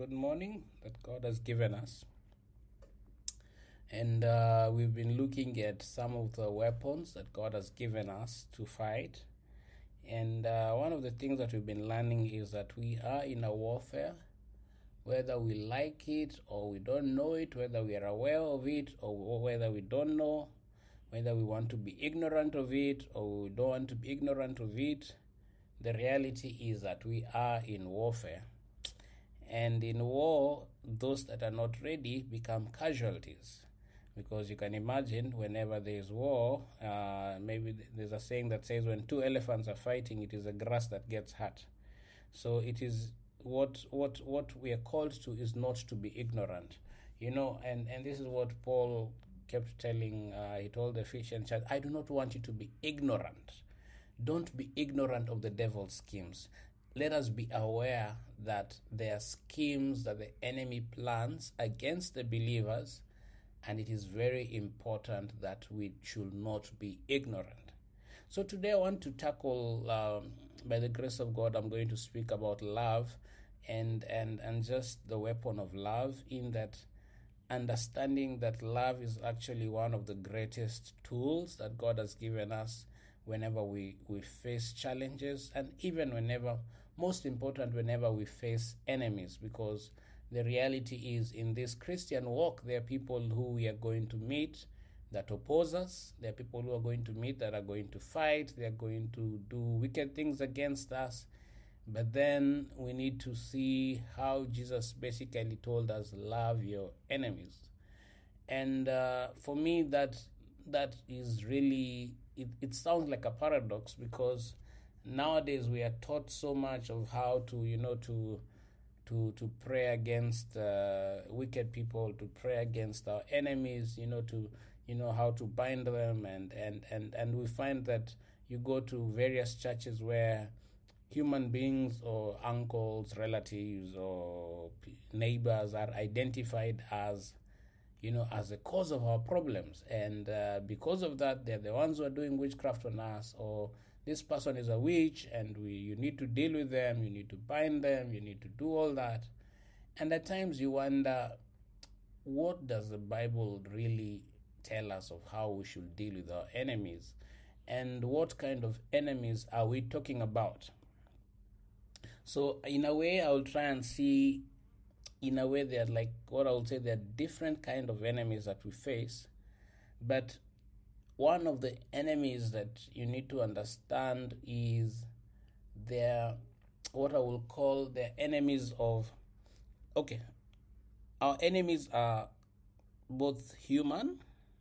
good morning that God has given us. And we've been looking at some of the weapons that God has given us to fight. And one of the things that we've been learning is that we are in a warfare, whether we like it or we don't know it, whether we are aware of it or whether we don't know, whether we want to be ignorant of it or we don't want to be ignorant of it. The reality is that we are in warfare. And in war, those that are not ready become casualties. Because you can imagine whenever there is war, maybe there's a saying that says when two elephants are fighting, it is the grass that gets hurt. So it is what we are called to is not to be ignorant. And this is what Paul kept telling, he told the Ephesian church, I do not want you to be ignorant. Don't be ignorant of the devil's schemes. Let us be aware that there are schemes that the enemy plans against the believers, and it is very important that we should not be ignorant. So today I want to tackle, by the grace of God, I'm going to speak about love and just the weapon of love, in that understanding that love is actually one of the greatest tools that God has given us whenever we face challenges, and even most important, whenever we face enemies, because the reality is in this Christian walk, there are people who we are going to meet that oppose us. There are people who are going to meet that are going to fight. They are going to do wicked things against us. But then we need to see how Jesus basically told us, love your enemies. And for me, that is really, it sounds like a paradox, because nowadays we are taught so much of how to pray against wicked people, to pray against our enemies, how to bind them, and we find that you go to various churches where human beings or uncles, relatives, or neighbors are identified as a cause of our problems, and because of that, they're the ones who are doing witchcraft on us, or this person is a witch, and you need to deal with them, you need to bind them, you need to do all that. And at times you wonder, what does the Bible really tell us of how we should deal with our enemies? And what kind of enemies are we talking about? So in a way, I will try and see, in a way, they're like what I would say, there are different kind of enemies that we face, but one of the enemies that you need to understand is what I will call the enemies of, our enemies are both human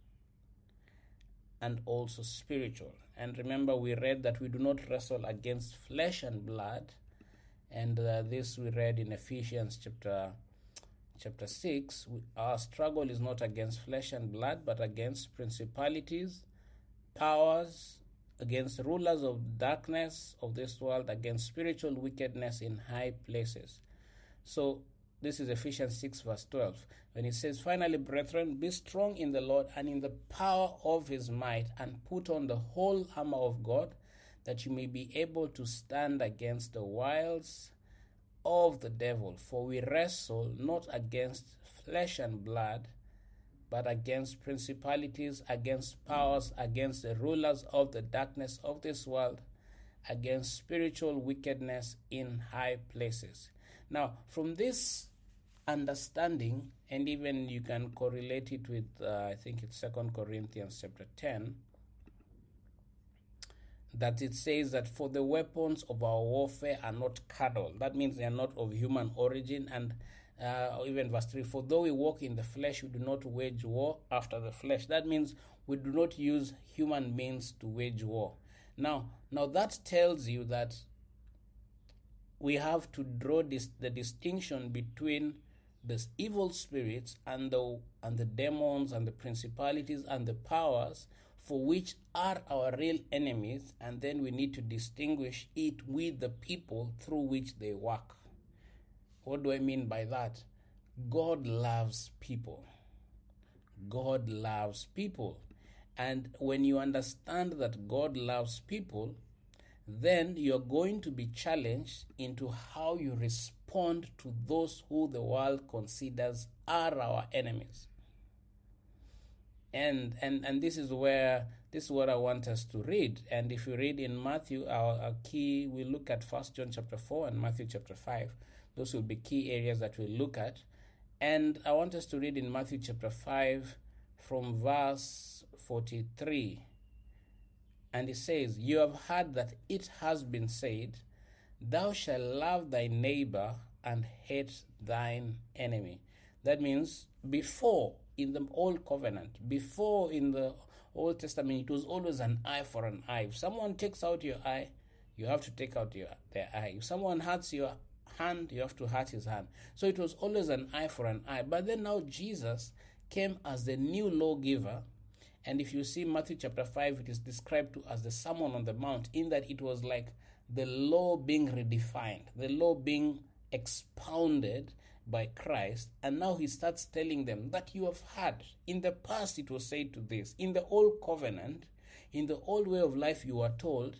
and also spiritual. And remember, we read that we do not wrestle against flesh and blood, and this we read in Ephesians chapter 6, our struggle is not against flesh and blood, but against principalities, powers, against rulers of darkness of this world, against spiritual wickedness in high places. So this is Ephesians 6 verse 12, when it says, finally, brethren, be strong in the Lord and in the power of his might, and put on the whole armor of God, that you may be able to stand against the wiles of the devil. For we wrestle not against flesh and blood, but against principalities, against powers, against the rulers of the darkness of this world, against spiritual wickedness in high places. Now, from this understanding, and even you can correlate it with, I think it's 2 Corinthians chapter 10, that it says that for the weapons of our warfare are not carnal. That means they are not of human origin. And even verse 3, for though we walk in the flesh, we do not wage war after the flesh. That means we do not use human means to wage war. Now that tells you that we have to draw the distinction between these evil spirits and the demons and the principalities and the powers, for which are our real enemies, and then we need to distinguish it with the people through which they work. What do I mean by that? God loves people. God loves people. And when you understand that God loves people, then you're going to be challenged into how you respond to those who the world considers are our enemies. And this is what I want us to read. And if you read in Matthew, our key, we look at 1 John chapter 4 and Matthew chapter 5. Those will be key areas that we'll look at. And I want us to read in Matthew chapter 5 from verse 43. And it says, "You have heard that it has been said, thou shalt love thy neighbor and hate thine enemy." That means before, in the Old Covenant, before in the Old Testament, it was always an eye for an eye. If someone takes out your eye, you have to take out their eye. If someone hurts your hand, you have to hurt his hand. So it was always an eye for an eye. But then now Jesus came as the new lawgiver. And if you see Matthew chapter 5, it is described to as the Sermon on the Mount, in that it was like the law being redefined, the law being expounded by Christ. And now he starts telling them that you have heard. In the past it was said to this. In the old covenant, in the old way of life, you are told,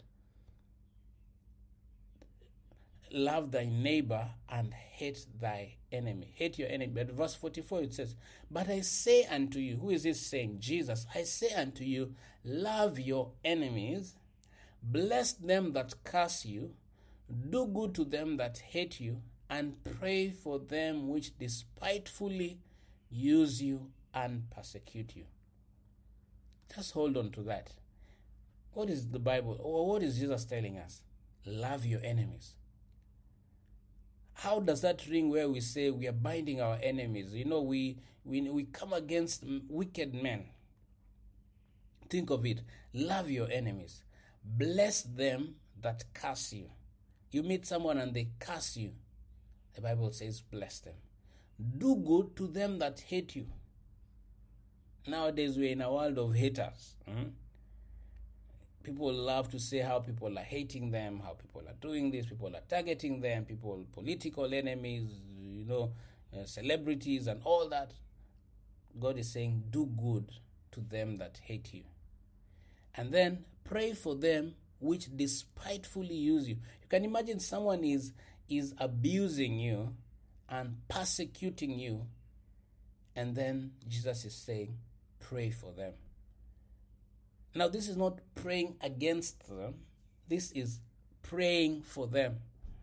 love thy neighbor and hate thy enemy. Hate your enemy. But verse 44 it says, "But I say unto you," who is this saying? Jesus. "I say unto you, love your enemies, bless them that curse you, do good to them that hate you, and pray for them which despitefully use you and persecute you." Just hold on to that. What is the Bible, or what is Jesus telling us? Love your enemies. How does that ring where we say we are binding our enemies? You know, we come against wicked men. Think of it. Love your enemies. Bless them that curse you. You meet someone and they curse you. The Bible says bless them. Do good to them that hate you. Nowadays we're in a world of haters. People love to say how people are hating them, how people are doing this, people are targeting them, people, political enemies, celebrities and all that. God is saying, do good to them that hate you. And then pray for them which despitefully use you. You can imagine someone is abusing you and persecuting you, and then Jesus is saying, pray for them. Now, this is not praying against them. This is praying for them.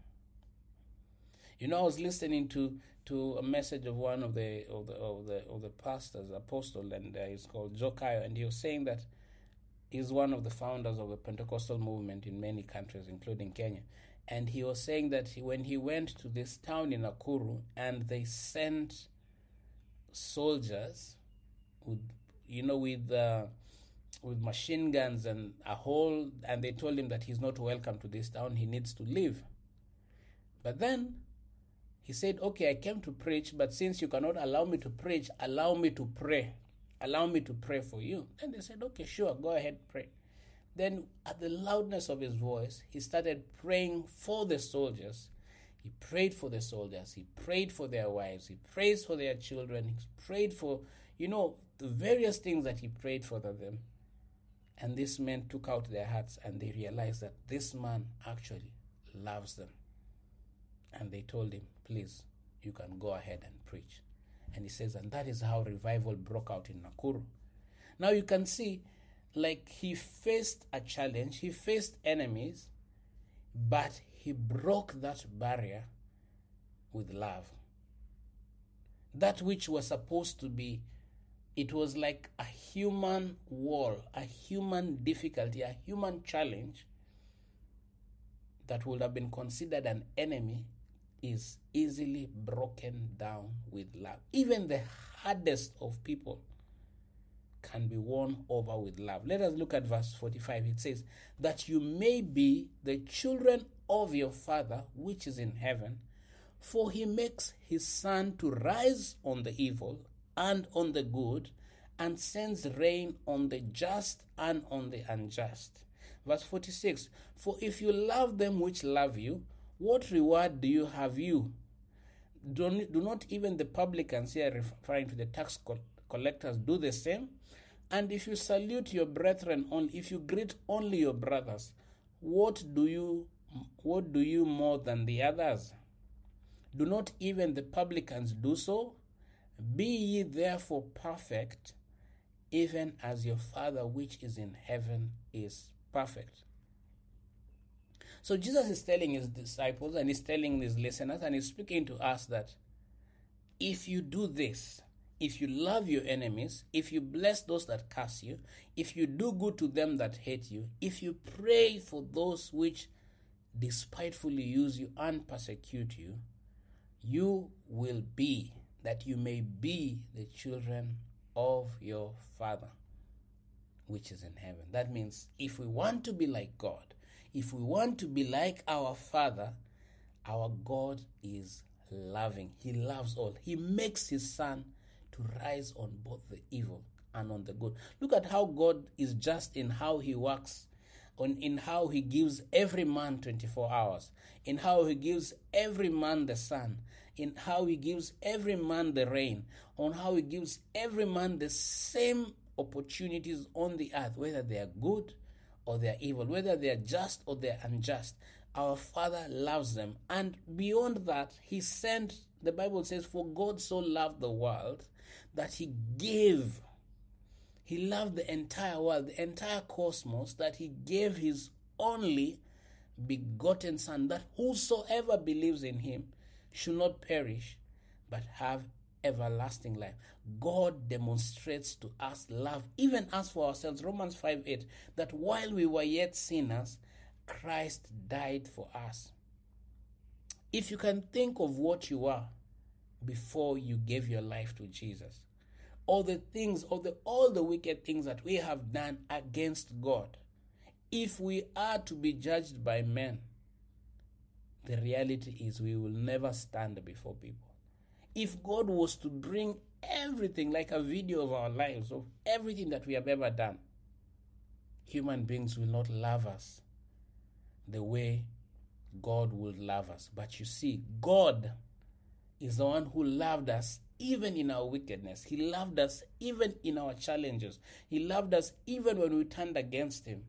I was listening to a message of one of the pastors, apostle, and he's called Joe Kayo, and he was saying that he's one of the founders of the Pentecostal movement in many countries, including Kenya. And he was saying that when he went to this town in Nakuru, and they sent soldiers with machine guns and and they told him that he's not welcome to this town, he needs to leave. But then he said, okay, I came to preach, but since you cannot allow me to preach, allow me to pray. Allow me to pray for you. And they said, okay, sure, go ahead, pray. Then at the loudness of his voice, he started praying for the soldiers. He prayed for the soldiers. He prayed for their wives. He prayed for their children. He prayed for, the various things that he prayed for them. And these men took out their hearts and they realized that this man actually loves them. And they told him, please, you can go ahead and preach. And he says, and that is how revival broke out in Nakuru. Now you can see, like, he faced a challenge, he faced enemies, but he broke that barrier with love. That which was supposed to be, it was like a human wall, a human difficulty, a human challenge that would have been considered an enemy, is easily broken down with love. Even the hardest of people can be won over with love. Let us look at verse 45. It says, that you may be the children of your Father which is in heaven, for he makes his sun to rise on the evil and on the good, and sends rain on the just and on the unjust. Verse 46, for if you love them which love you, what reward do you have you? Do not even the publicans, here referring to the tax collectors, do the same? And if you salute your brethren only, if you greet only your brothers, What do you more than the others? Do not even the publicans do so? Be ye therefore perfect, even as your Father which is in heaven is perfect. So Jesus is telling his disciples and he's telling his listeners and he's speaking to us that if you do this, if you love your enemies, if you bless those that curse you, if you do good to them that hate you, if you pray for those which despitefully use you and persecute you, you will be, that you may be the children of your Father which is in heaven. That means if we want to be like God, if we want to be like our Father, our God is loving. He loves all. He makes his sun to rise on both the evil and on the good. Look at how God is just in how he works, in how he gives every man 24 hours, in how he gives every man the sun, in how he gives every man the rain, on how he gives every man the same opportunities on the earth, whether they are good or they are evil, whether they are just or they are unjust. Our Father loves them. And beyond that, he sent, the Bible says, for God so loved the world that he gave. He loved the entire world, the entire cosmos, that he gave his only begotten Son, that whosoever believes in him should not perish, but have everlasting life. God demonstrates to us love, even as for ourselves. Romans 5:8, that while we were yet sinners, Christ died for us. If you can think of what you are before you gave your life to Jesus, all the things, all the wicked things that we have done against God, if we are to be judged by men, the reality is we will never stand before people. If God was to bring everything, like a video of our lives, of everything that we have ever done, human beings will not love us the way God would love us. But you see, God is the one who loved us even in our wickedness. He loved us even in our challenges. He loved us even when we turned against him.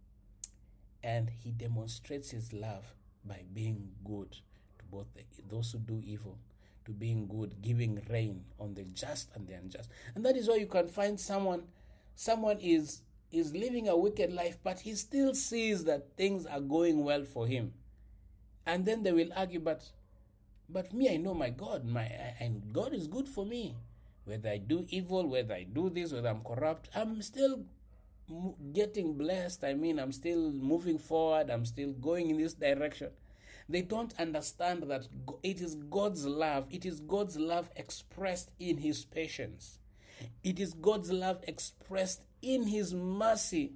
And he demonstrates his love by being good to both those who do evil, to being good, giving rain on the just and the unjust. And that is why you can find someone is living a wicked life, but he still sees that things are going well for him. And then they will argue, but me, I know my God, and God is good for me. Whether I do evil, whether I do this, whether I'm corrupt, I'm still getting blessed. I'm still moving forward. I'm still going in this direction. They don't understand that it is God's love. It is God's love expressed in his patience. It is God's love expressed in his mercy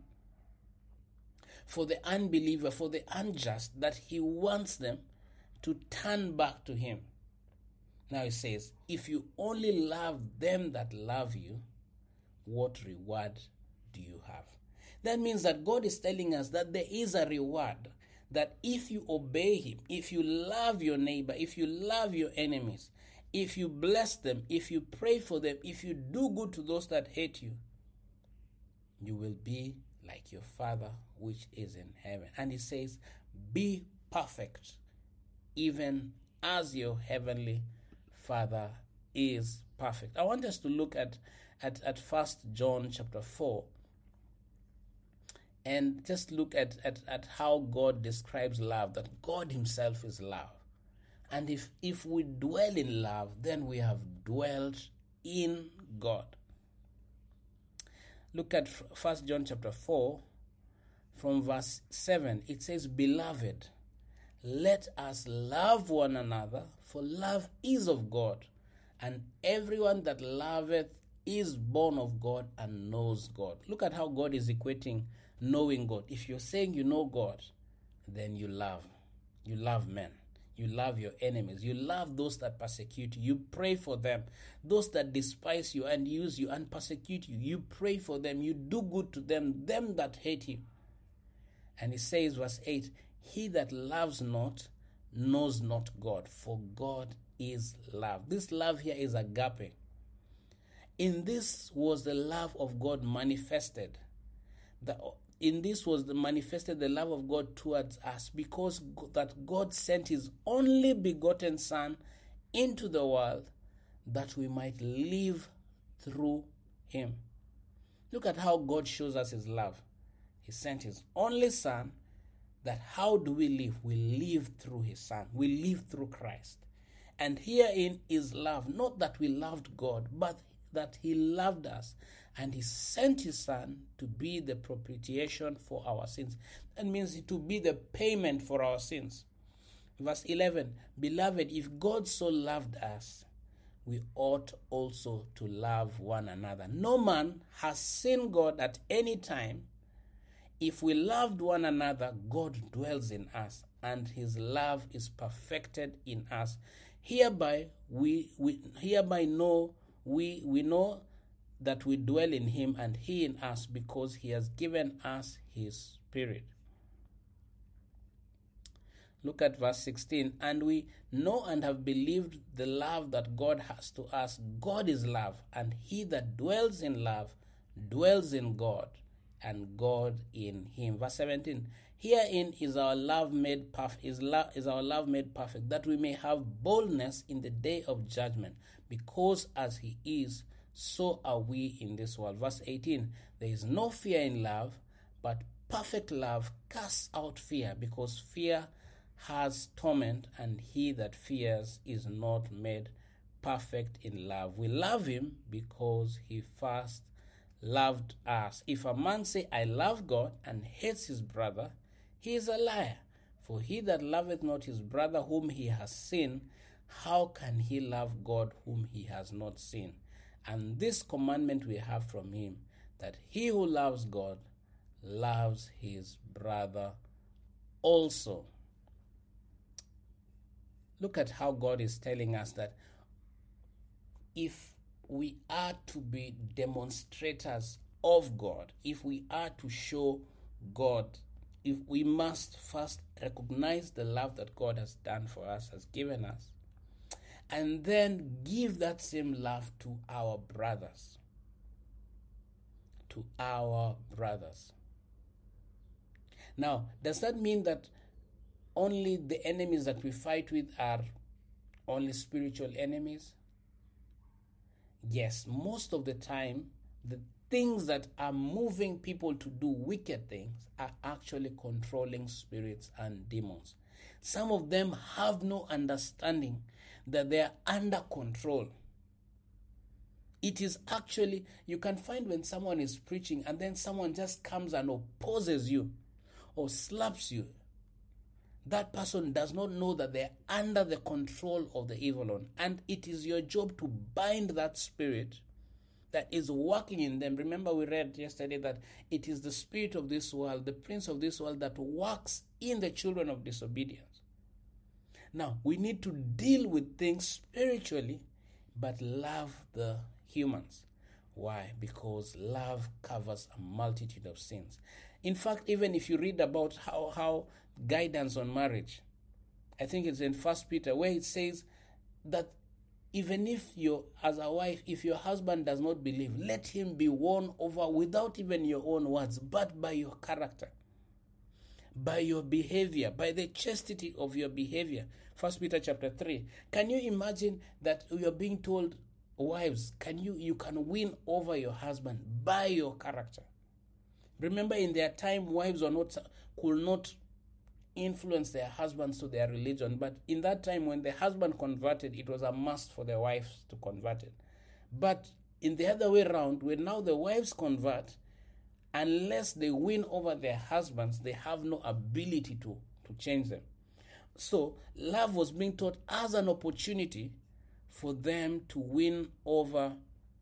for the unbeliever, for the unjust, that he wants them to turn back to him. Now he says, if you only love them that love you, what reward do you have? That means that God is telling us that there is a reward, that if you obey him, if you love your neighbor, if you love your enemies, if you bless them, if you pray for them, if you do good to those that hate you, you will be like your Father which is in heaven. And he says, be perfect, even as your heavenly Father is perfect. I want us to look at 1 John chapter 4 and just look at how God describes love, that God himself is love. And if we dwell in love, then we have dwelt in God. Look at 1 John chapter 4 from verse 7. It says, beloved, let us love one another, for love is of God, and everyone that loveth is born of God and knows God. Look at how God is equating knowing God. If you're saying you know God, then you love. You love men. You love your enemies. You love those that persecute you. You pray for them. Those that despise you and use you and persecute you, you pray for them. You do good to them that hate you. And he says, verse 8, he that loves not knows not God, for God is love. This love here is agape. In this was the love of God manifested, in this was manifested the love of God towards us, because that God sent his only begotten Son into the world that we might live through him. Look at how God shows us his love. He sent his only Son. That how do we live? We live through his Son. We live through Christ. And herein is love, not that we loved God, but that he loved us. And he sent his Son to be the propitiation for our sins. That means to be the payment for our sins. Verse 11, beloved, if God so loved us, we ought also to love one another. No man has seen God at any time. If we loved one another, God dwells in us, and his love is perfected in us. Hereby we know that we dwell in him and he in us, because he has given us his Spirit. Look at verse 16. And we know and have believed the love that God has to us. God is love, and he that dwells in love dwells in God, and God in him. Verse 17. Herein is our love made perfect, is our love made perfect, that we may have boldness in the day of judgment, because as he is, so are we in this world. Verse 18. There is no fear in love, but perfect love casts out fear, because fear has torment, and he that fears is not made perfect in love. We love him because he first loved us. If a man say, I love God, and hates his brother, he is a liar. For he that loveth not his brother whom he has seen, how can he love God whom he has not seen? And this commandment we have from him, that he who loves God loves his brother also. Look at how God is telling us that if we are to be demonstrators of God, if we are to show God, if we must first recognize the love that God has done for us, has given us, and then give that same love to our brothers. To our brothers. Now, does that mean that only the enemies that we fight with are only spiritual enemies? Yes, most of the time, the things that are moving people to do wicked things are actually controlling spirits and demons. Some of them have no understanding that they are under control. It is actually, you can find when someone is preaching and then someone just comes and opposes you or slaps you. That person does not know that they are under the control of the evil one. And it is your job to bind that spirit that is working in them. Remember, we read yesterday that it is the spirit of this world, the prince of this world, that works in the children of disobedience. Now, we need to deal with things spiritually, but love the humans. Why? Because love covers a multitude of sins. In fact, even if you read about how guidance on marriage, I think it's in 1 Peter, where it says that even if you, as a wife, if your husband does not believe, let him be won over without even your own words, but by your character, by your behavior, by the chastity of your behavior. 1 Peter chapter 3. Can you imagine that you are being told, wives, you can win over your husband by your character? Remember, in their time, wives could not influence their husbands to their religion, but in that time when the husband converted, it was a must for the wives to convert it. But in the other way around, when now the wives convert, unless they win over their husbands, they have no ability to change them. So love was being taught as an opportunity for them to win over,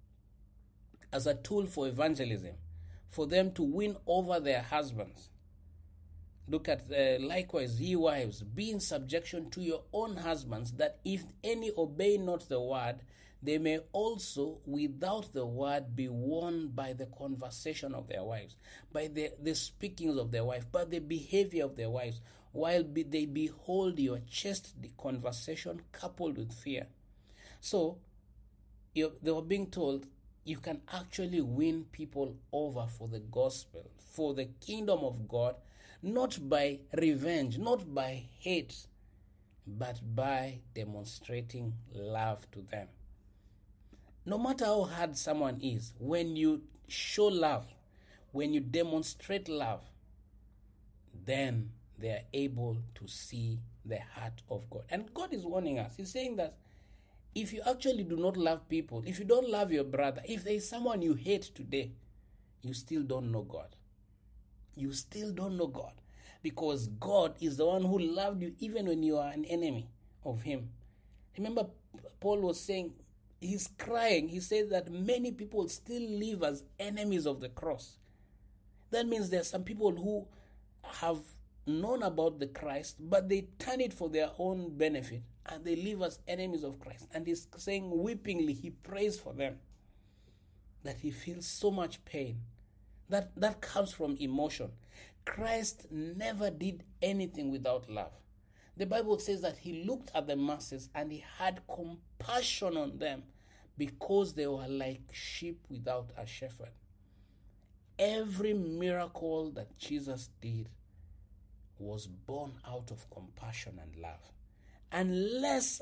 as a tool for evangelism, for them to win over their husbands. Look at, likewise, ye wives, be in subjection to your own husbands, that if any obey not the word, they may also, without the word, be won by the conversation of their wives, by the speakings of their wife, by the behavior of their wives, while they behold your chaste conversation coupled with fear. So, they were being told, you can actually win people over for the gospel, for the kingdom of God, not by revenge, not by hate, but by demonstrating love to them. No matter how hard someone is, when you show love, when you demonstrate love, then they are able to see the heart of God. And God is warning us. He's saying that if you actually do not love people, if you don't love your brother, if there is someone you hate today, you still don't know God. You still don't know God. Because God is the one who loved you even when you are an enemy of Him. Remember, Paul was saying, he's crying. He said that many people still live as enemies of the cross. That means there are some people who have known about the Christ, but they turn it for their own benefit, and they live as enemies of Christ. And he's saying weepingly, he prays for them, that he feels so much pain. That comes from emotion. Christ never did anything without love. The Bible says that he looked at the masses and he had compassion on them because they were like sheep without a shepherd. Every miracle that Jesus did was born out of compassion and love. Unless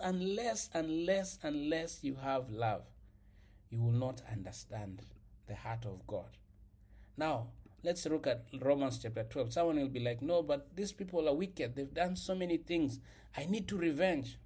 you have love, you will not understand the heart of God. Now, let's look at Romans chapter 12. Someone will be like, no, but these people are wicked. They've done so many things. I need to revenge.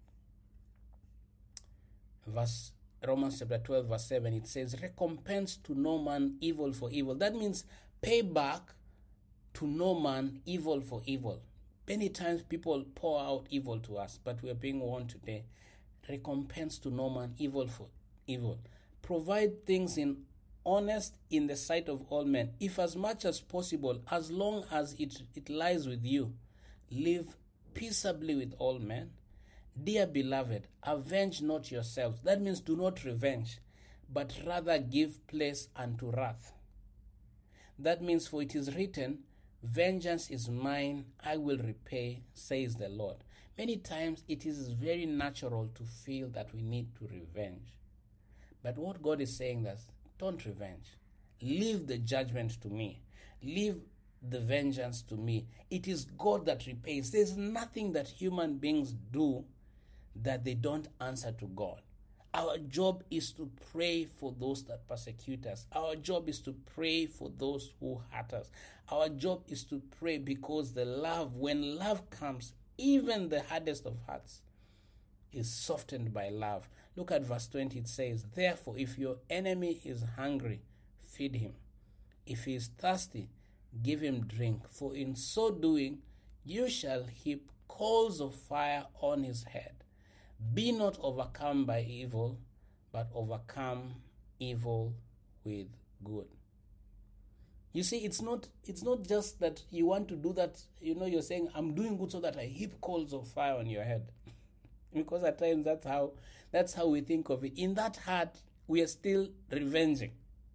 Romans chapter 12, verse 7, it says, recompense to no man evil for evil. That means pay back to no man evil for evil. Many times people pour out evil to us, but we are being warned today. Recompense to no man evil for evil. Provide things honest in the sight of all men, if as much as possible, as long as it lies with you, live peaceably with all men. Dear beloved, avenge not yourselves. That means do not revenge, but rather give place unto wrath. That means, for it is written, vengeance is mine, I will repay, says the Lord. Many times it is very natural to feel that we need to revenge. But what God is saying is, don't revenge. Leave the judgment to me. Leave the vengeance to me. It is God that repays. There's nothing that human beings do that they don't answer to God. Our job is to pray for those that persecute us. Our job is to pray for those who hurt us. Our job is to pray because when love comes, even the hardest of hearts is softened by love. Look at verse 20. It says, therefore, if your enemy is hungry, feed him. If he is thirsty, give him drink. For in so doing, you shall heap coals of fire on his head. Be not overcome by evil, but overcome evil with good. You see, it's not just that you want to do that, you're saying, I'm doing good so that I heap coals of fire on your head. Because at times that's how we think of it. In that heart, we are still revenging.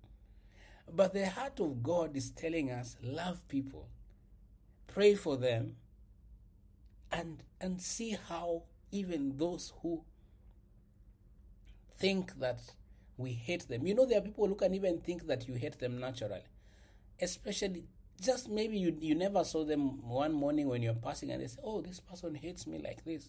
But the heart of God is telling us, love people, pray for them, and see how even those who think that we hate them. There are people who can even think that you hate them naturally. Especially, just maybe you never saw them one morning when you're passing and they say, oh, this person hates me like this.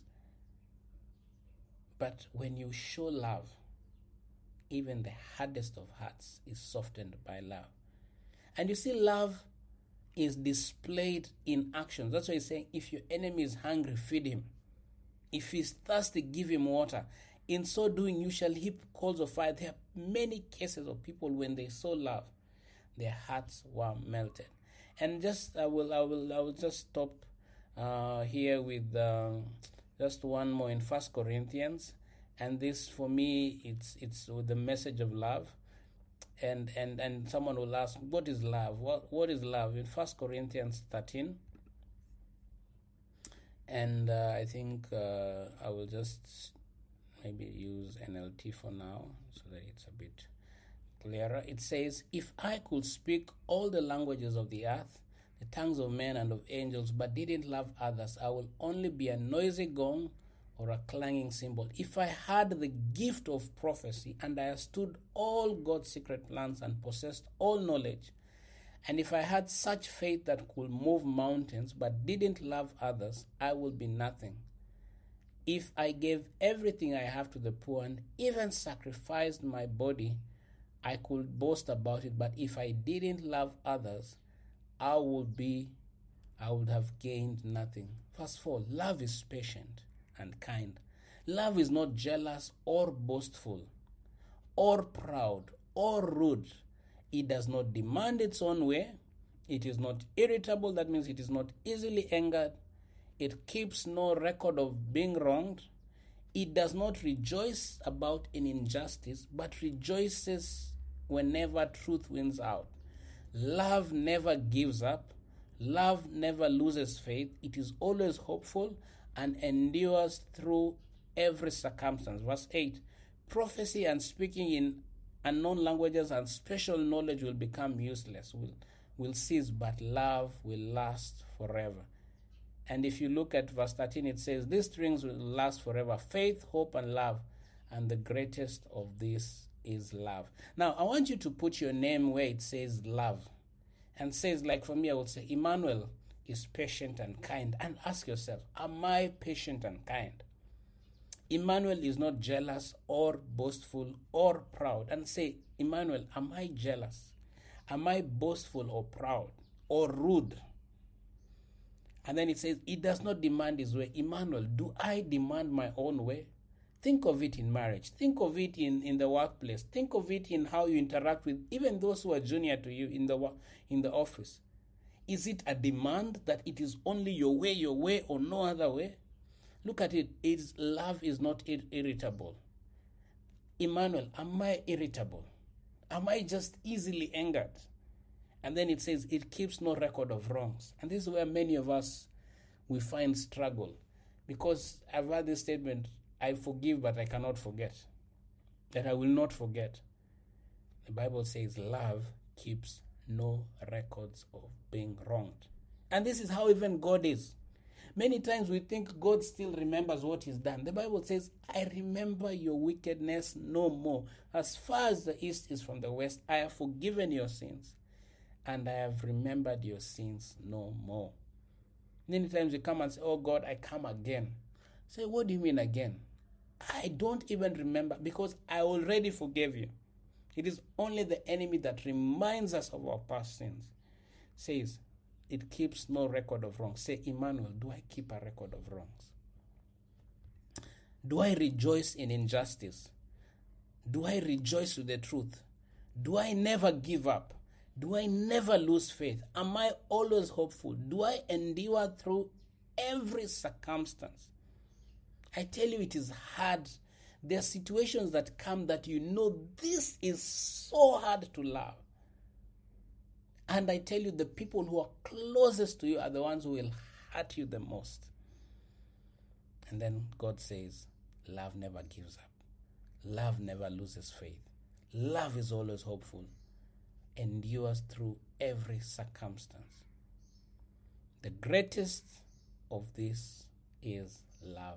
But when you show love, even the hardest of hearts is softened by love. And you see, love is displayed in actions. That's why he's saying, if your enemy is hungry, feed him. If he's thirsty, give him water. In so doing, you shall heap coals of fire. There are many cases of people when they saw love, their hearts were melted. And I will just stop here with just one more in 1 Corinthians. And this, for me, it's the message of love. And someone will ask, what is love? What is love? In 1 Corinthians 13. And I think I will just maybe use NLT for now so that it's a bit clearer. It says, if I could speak all the languages of the earth, the tongues of men and of angels, but didn't love others, I will only be a noisy gong or a clanging cymbal, if I had the gift of prophecy and I understood all God's secret plans and possessed all knowledge, and if I had such faith that could move mountains but didn't love others, I would be nothing. If I gave everything I have to the poor and even sacrificed my body, I could boast about it. But if I didn't love others, I would have gained nothing. Verse 4, love is patient and kind. Love is not jealous or boastful or proud or rude. It does not demand its own way. It is not irritable. That means it is not easily angered. It keeps no record of being wronged. It does not rejoice about an injustice, but rejoices whenever truth wins out. Love never gives up. Love never loses faith. It is always hopeful and endures through every circumstance. Verse 8, prophecy and speaking in unknown languages and special knowledge will become useless, will cease, but love will last forever. And if you look at verse 13, it says, these things will last forever, faith, hope, and love, and the greatest of these is love. Now, I want you to put your name where it says love, and says, like for me, I would say, Emmanuel is patient and kind. And ask yourself, am I patient and kind? Emmanuel is not jealous or boastful or proud. And say, Emmanuel, am I jealous? Am I boastful or proud or rude? And then it says, it does not demand his way. Emmanuel, do I demand my own way? Think of it in marriage. Think of it in the workplace. Think of it in how you interact with even those who are junior to you in the office. Is it a demand that it is only your way, or no other way? Look at it. Love is not irritable. Emmanuel, am I irritable? Am I just easily angered? And then it says it keeps no record of wrongs. And this is where many of us, we find struggle. Because I've heard this statement, I forgive but I cannot forget. That I will not forget. The Bible says love keeps no records of being wronged. And this is how even God is. Many times we think God still remembers what he's done. The Bible says, I remember your wickedness no more. As far as the east is from the west, I have forgiven your sins, and I have remembered your sins no more. Many times we come and say, oh God, I come again. Say, what do you mean again? I don't even remember, because I already forgave you. It is only the enemy that reminds us of our past sins. Says, it keeps no record of wrongs. Say, Emmanuel, do I keep a record of wrongs? Do I rejoice in injustice? Do I rejoice with the truth? Do I never give up? Do I never lose faith? Am I always hopeful? Do I endure through every circumstance? I tell you, it is hard. There are situations that come that you know this is so hard to love. And I tell you, the people who are closest to you are the ones who will hurt you the most. And then God says, love never gives up. Love never loses faith. Love is always hopeful. Endures through every circumstance. The greatest of this is love.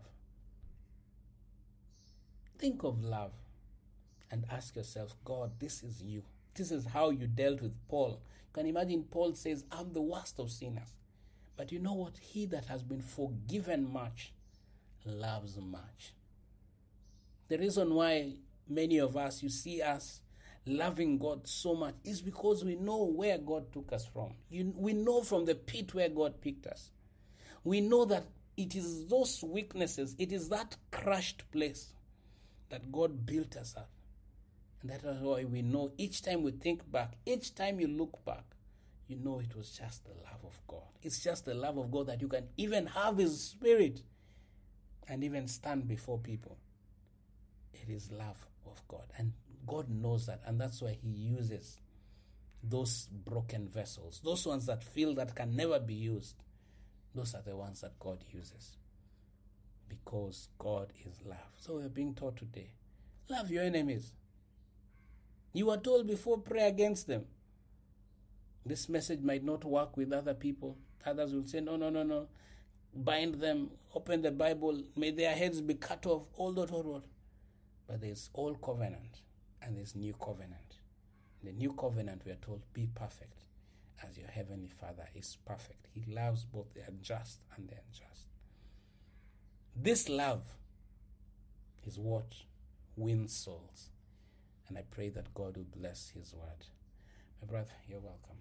Think of love and ask yourself, God, this is you. This is how you dealt with Paul. You can imagine Paul says, I'm the worst of sinners. But you know what? He that has been forgiven much loves much. The reason why many of us, you see us loving God so much, is because we know where God took us from. We know from the pit where God picked us. We know that it is those weaknesses, it is that crushed place that God built us up. And that is why we know each time we think back, each time you look back, you know it was just the love of God. It's just the love of God that you can even have His Spirit and even stand before people. It is love of God. And God knows that. And that's why He uses those broken vessels. Those ones that feel that can never be used. Those are the ones that God uses. Because God is love. So we're being taught today, love your enemies. You were told before, pray against them. This message might not work with other people. Others will say, no. bind them, open the Bible, may their heads be cut off, all that. But there's old covenant and there's new covenant. In the new covenant, we are told, be perfect as your heavenly Father is perfect. He loves both the just and the unjust. This love is what wins souls. And I pray that God will bless his word. My brother, you're welcome.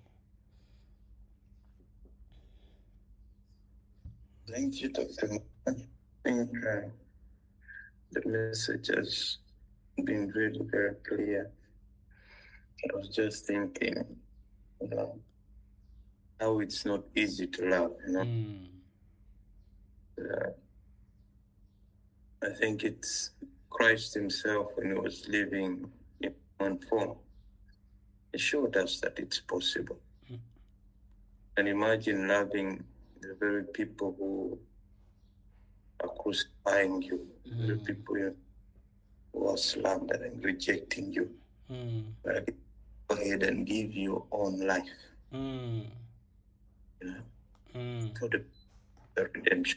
Thank you, Dr. I think the message has been very, very clear. I was just thinking, how it's not easy to love, I think it's Christ himself, when he was living in one form, he showed us that it's possible. And imagine loving the very people who are crucifying you, the people who are slandering, rejecting you. But go ahead and give your own life. For the redemption.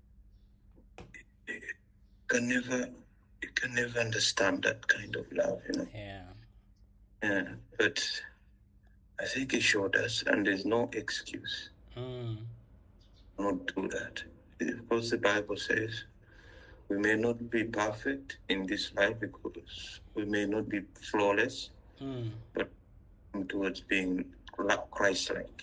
You can never understand that kind of love, Yeah. But I think he showed us, and there's no excuse not do that. Because the Bible says we may not be perfect in this life, because we may not be flawless, but towards being Christ-like.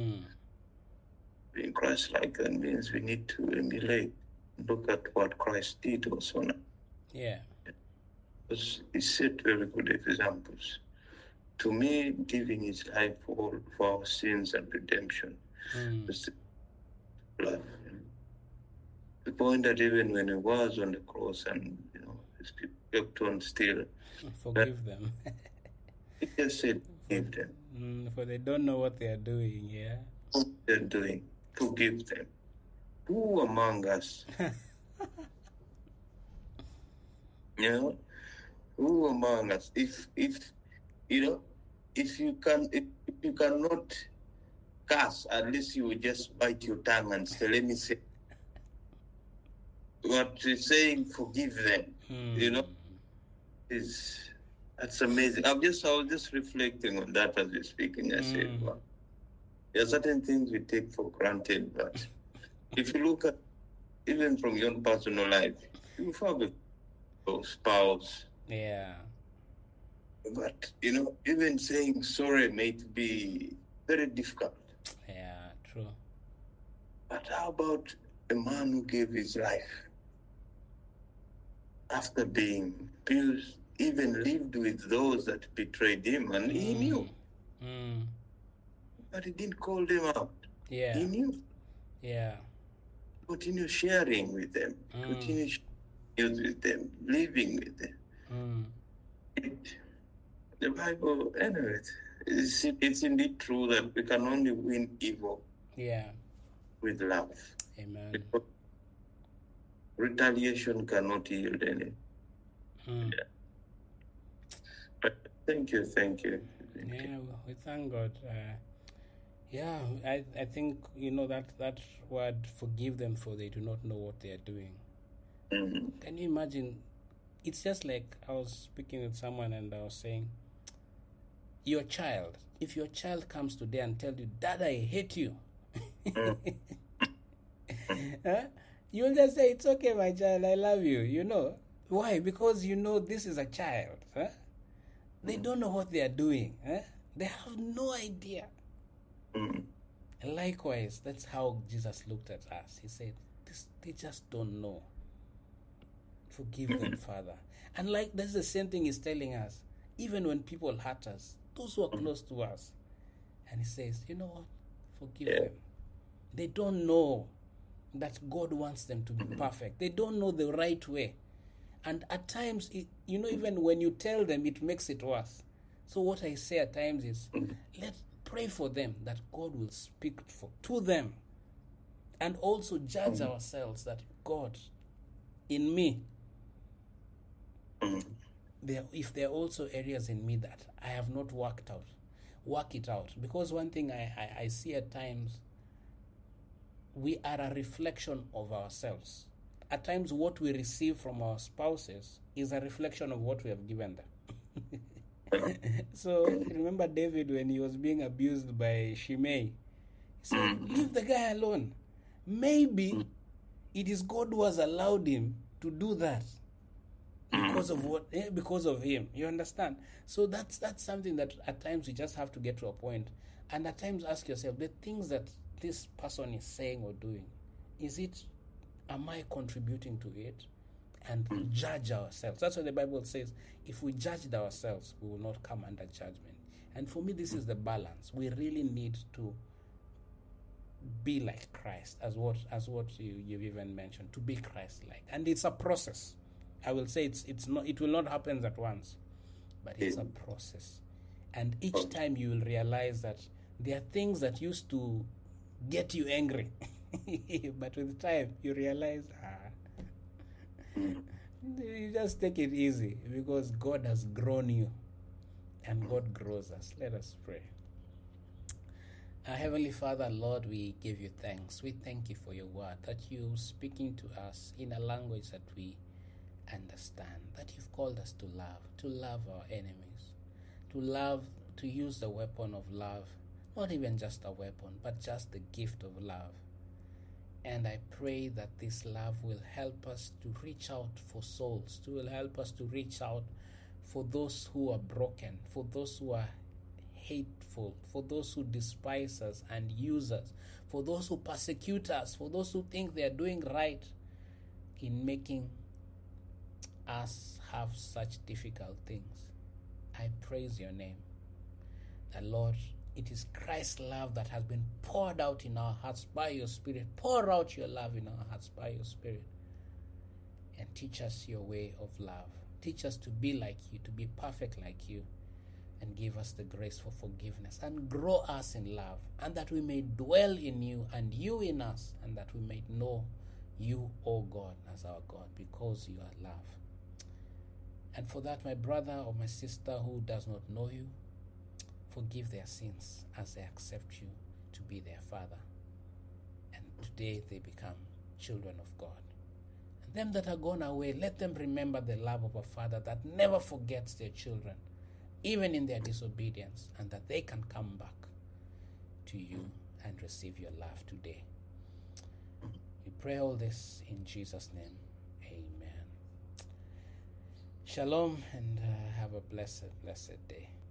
Being Christ-like, that means we need to emulate. Look at what Christ did also now. Yeah. Because he set very good examples. To me, giving his life for our sins and redemption is love. The point that even when he was on the cross and his people kept on still, forgive them. He just said, forgive them. For they don't know what they are doing, yeah? What they're doing, forgive them. Who among us? Who among us? If you cannot curse, at least you will just bite your tongue and say, let me say. What he's saying, forgive them. That's amazing. I was just reflecting on that as we're speaking. I said, well, there are certain things we take for granted, but if you look at, even from your own personal life, you forgive your spouse. Yeah. But, even saying sorry may be very difficult. Yeah, true. But how about a man who gave his life after being abused, even lived with those that betrayed him, and he knew. But he didn't call them out. Yeah. He knew. Yeah. Continue sharing with them. Continue sharing with them, living with them. The Bible, anyway, it's indeed true that we can only win evil with love. Amen. Because retaliation cannot yield any. Yeah. But thank you. Yeah, we thank God. I think, that word, forgive them for they do not know what they are doing. Can you imagine? It's just like I was speaking with someone and I was saying, your child, if your child comes today and tells you, Dad, I hate you, you'll just say, it's okay, my child, I love you, Why? Because this is a child. They don't know what they are doing. They have no idea. And likewise, that's how Jesus looked at us. He said, they just don't know. Forgive them, Father. And that's the same thing he's telling us. Even when people hurt us, those who are close to us. And he says, you know what? Forgive them. They don't know that God wants them to be perfect. They don't know the right way. And at times, even when you tell them, it makes it worse. So what I say at times is, let's pray for them that God will speak to them. And also judge ourselves that God, in me, if there are also areas in me that I have not work it out. Because one thing I see at times, we are a reflection of ourselves. At times, what we receive from our spouses is a reflection of what we have given them. So, remember David when he was being abused by Shimei? He said, leave the guy alone. Maybe it is God who has allowed him to do that because of him. You understand? So that's something that at times you just have to get to a point, and at times ask yourself, the things that this person is saying or doing, am I contributing to it? And judge ourselves. That's what the Bible says. If we judged ourselves, we will not come under judgment. And for me, this is the balance. We really need to be like Christ, as what you've even mentioned, to be Christ-like. And it's a process. I will say it will not happen at once, but it's a process. And each time you will realize that there are things that used to get you angry, but with time you realize, you just take it easy, because God has grown you and God grows us. Let us pray. Our Heavenly Father, Lord, we give you thanks. We thank you for your word, that you're speaking to us in a language that we understand, that you've called us to love our enemies, to use the weapon of love, not even just a weapon, but just the gift of love. And I pray that this love will help us to reach out for souls, will help us to reach out for those who are broken, for those who are hateful, for those who despise us and use us, for those who persecute us, for those who think they are doing right in making us have such difficult things. I praise your name. That, Lord, it is Christ's love that has been poured out in our hearts by your Spirit. Pour out your love in our hearts by your Spirit. And teach us your way of love. Teach us to be like you, to be perfect like you. And give us the grace for forgiveness. And grow us in love. And that we may dwell in you and you in us. And that we may know you, O God, as our God, because you are love. And for that, my brother or my sister who does not know you, forgive their sins as they accept you to be their Father. And today they become children of God. And them that are gone away, let them remember the love of a Father that never forgets their children, even in their disobedience, and that they can come back to you and receive your love today. We pray all this in Jesus' name. Amen. Shalom, and have a blessed day.